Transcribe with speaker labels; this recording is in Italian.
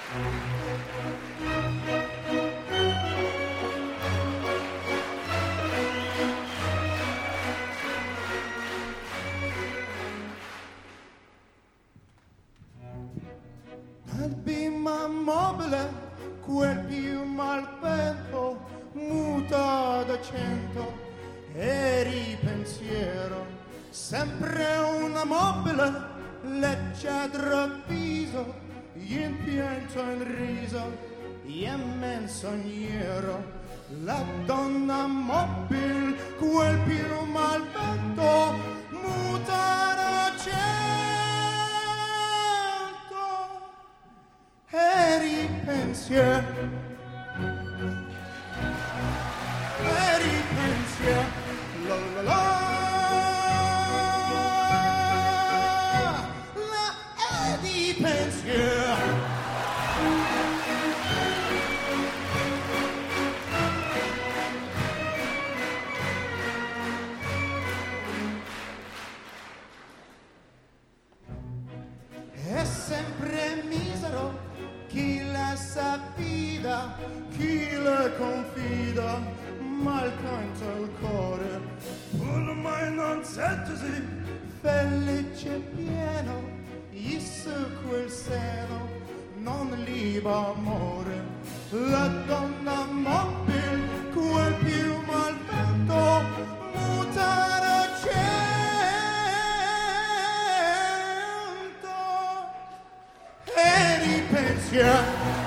Speaker 1: Nel bimba mobile, quel più malvento, muta d'accento e ripensiero, sempre una mobile, leggiadro viso, in pianto in riso, in menzognero. La donna mobile, quel più malvento, muta d'accento e ripensiero, la la la, la ripensiero. È sempre misero chi la s'affida, chi la confida, mal canta il cuore, ormai non sentisi, felice pieno, isso quel seno, non liba amore, la donna mobile, quel più malvento, muta d'accento e ripensiero.